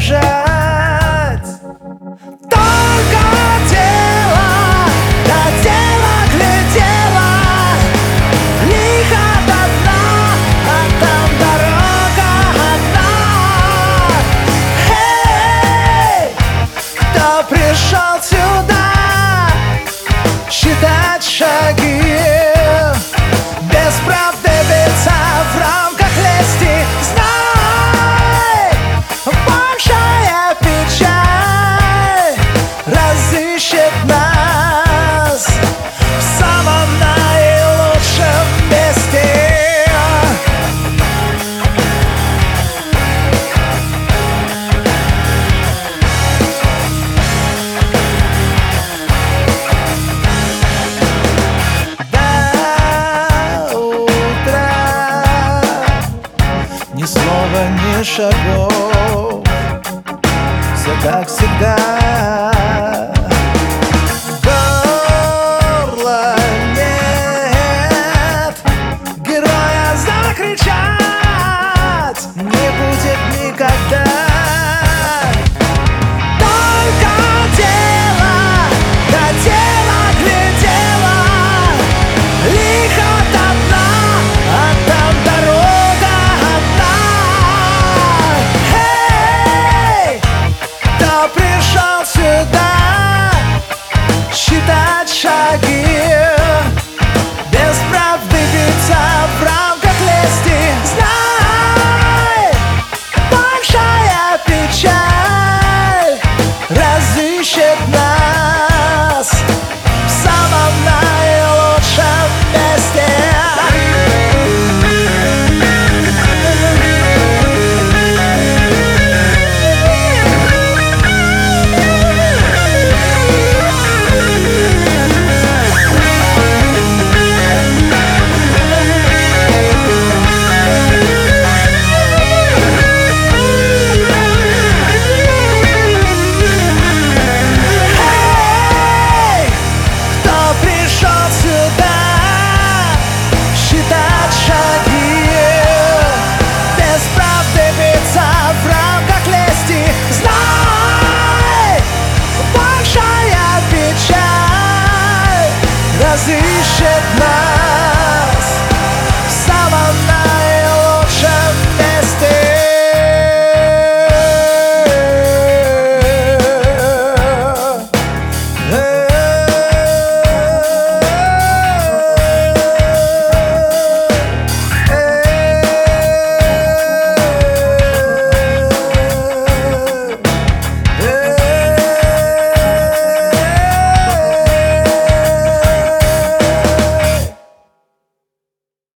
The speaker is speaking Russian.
бежать. Только дело, да дело глядело, лихо до дна, а там дорога одна. Эй, кто пришел сюда считать шаги, без правды биться, в рамках лести, знай, большая печаль разыщет нас в самом наилучшем месте. Ни слова, ни шагов, все как всегда. Горла нет, героя закричать не будет никогда. Только дело, да дело глядело, лихо до дна, а там дорога одна. Пришел сюда считать шаги, без правды биться, в рамках лести, знай, большая печаль разыщет нас в самом наилучшем месте. Разыщет нас.